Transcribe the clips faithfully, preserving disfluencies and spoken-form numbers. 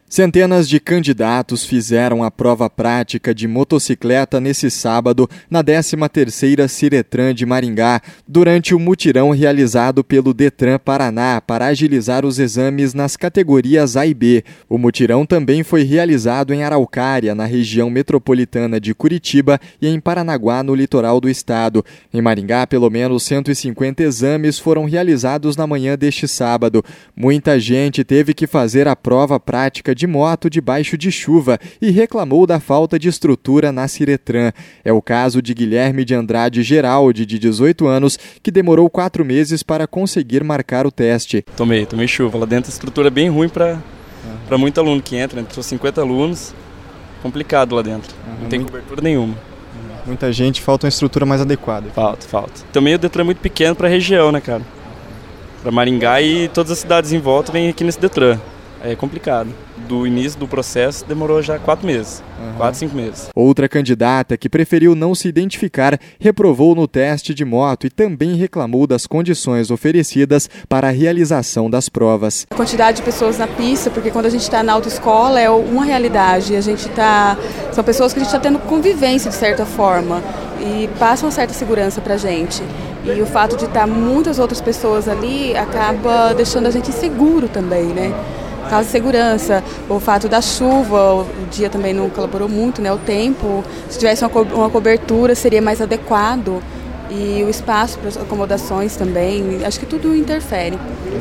Centenas de candidatos fizeram a prova prática de motocicleta nesse sábado na décima terceira Ciretran de Maringá, durante o mutirão realizado pelo Detran Paraná para agilizar os exames nas categorias A e B. O mutirão também foi realizado em Araucária, na região metropolitana de Curitiba, e em Paranaguá, no litoral do estado. Em Maringá, pelo menos cento e cinquenta exames foram realizados na manhã deste sábado. Muita gente teve que fazer a prova prática de moto debaixo de chuva e reclamou da falta de estrutura na Ciretran. É o caso de Guilherme de Andrade Geraldi, de dezoito anos, que demorou quatro meses para conseguir marcar o teste. Tomei, tomei chuva. Lá dentro a estrutura é bem ruim para para muito aluno que entra, entrou cinquenta alunos, complicado lá dentro, uhum. Não tem cobertura nenhuma. Muita gente, falta uma estrutura mais adequada. Falta, falta. Também o Detran é muito pequeno para a região, né, cara? Para Maringá e todas as cidades em volta vêm aqui nesse Detran. É complicado. Do início do processo demorou já quatro meses, uhum. quatro, cinco meses. Outra candidata que preferiu não se identificar reprovou no teste de moto e também reclamou das condições oferecidas para a realização das provas. A quantidade de pessoas na pista, porque quando a gente está na autoescola é uma realidade, a gente tá, são pessoas que a gente está tendo convivência de certa forma e passam uma certa segurança para a gente. E o fato de estar muitas outras pessoas ali acaba deixando a gente inseguro também, né? Causa de segurança, o fato da chuva, o dia também não colaborou muito, né? O tempo, se tivesse uma, co- uma cobertura seria mais adequado e o espaço para as acomodações também, acho que tudo interfere.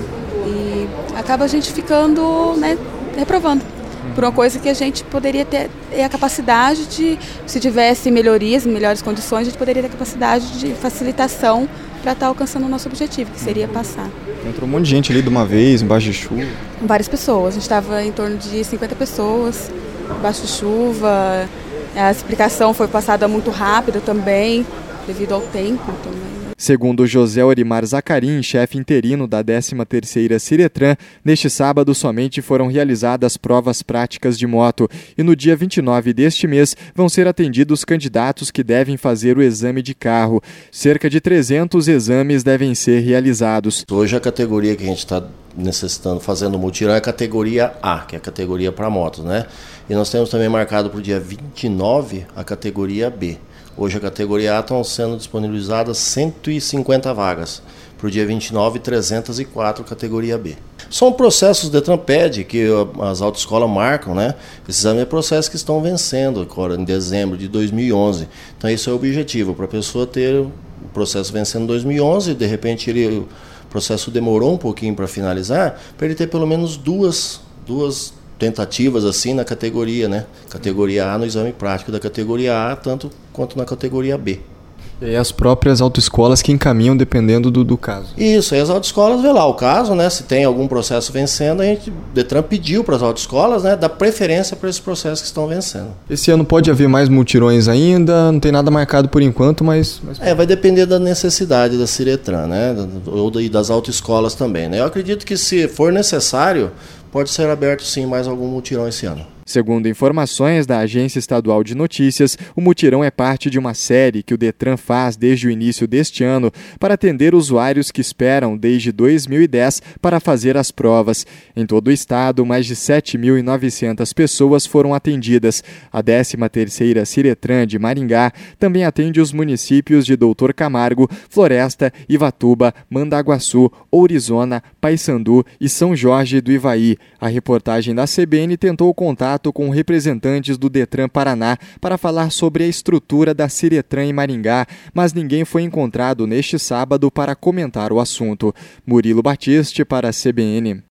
E acaba a gente ficando, né, reprovando por uma coisa que a gente poderia ter a capacidade de, se tivesse melhorias, melhores condições, a gente poderia ter a capacidade de facilitação para estar alcançando o nosso objetivo, que seria passar. Entrou um monte de gente ali de uma vez, embaixo de chuva? Várias pessoas, a gente estava em torno de cinquenta pessoas, embaixo de chuva. A explicação foi passada muito rápido também, devido ao tempo também. Segundo José Orimar Zacarim, chefe interino da décima terceira Ciretran, neste sábado somente foram realizadas provas práticas de moto e no dia vinte e nove deste mês vão ser atendidos candidatos que devem fazer o exame de carro. Cerca de trezentos exames devem ser realizados. Hoje a categoria que a gente está necessitando, fazendo o mutirão, é a categoria A, que é a categoria para motos, né? E nós temos também marcado para o dia vinte e nove a categoria B. Hoje a categoria A estão sendo disponibilizadas cento e cinquenta vagas. Para o dia vinte e nove, trezentos e quatro categoria B. São processos Detran pede que as autoescolas marcam, né? Esses exames é processos que estão vencendo agora em dezembro de dois mil e onze. Então esse é o objetivo, para a pessoa ter o processo vencendo em dois mil e onze, de repente ele, o processo demorou um pouquinho para finalizar, para ele ter pelo menos duas, duas tentativas assim na categoria, né? Categoria A no exame prático da categoria A, tanto quanto na categoria B. E aí as próprias autoescolas que encaminham dependendo do, do caso. Isso, aí as autoescolas vê lá o caso, né? Se tem algum processo vencendo, a gente, Detran pediu para as autoescolas, né, dar preferência para esses processos que estão vencendo. Esse ano pode haver mais mutirões ainda, não tem nada marcado por enquanto, mas... mas... É, vai depender da necessidade da Ciretran, né? Ou das autoescolas também, né? Eu acredito que se for necessário, pode ser aberto sim mais algum mutirão esse ano. Segundo informações da Agência Estadual de Notícias, o mutirão é parte de uma série que o Detran faz desde o início deste ano para atender usuários que esperam desde dois mil e dez para fazer as provas. Em todo o estado, mais de sete mil e novecentas pessoas foram atendidas. A décima terceira Ciretran de Maringá também atende os municípios de Doutor Camargo, Floresta, Ivatuba, Mandaguaçu, Ourizona, Paysandu e São Jorge do Ivaí. A reportagem da C B N tentou contato com representantes do Detran Paraná para falar sobre a estrutura da Ciretran em Maringá, mas ninguém foi encontrado neste sábado para comentar o assunto. Murilo Batiste para a C B N.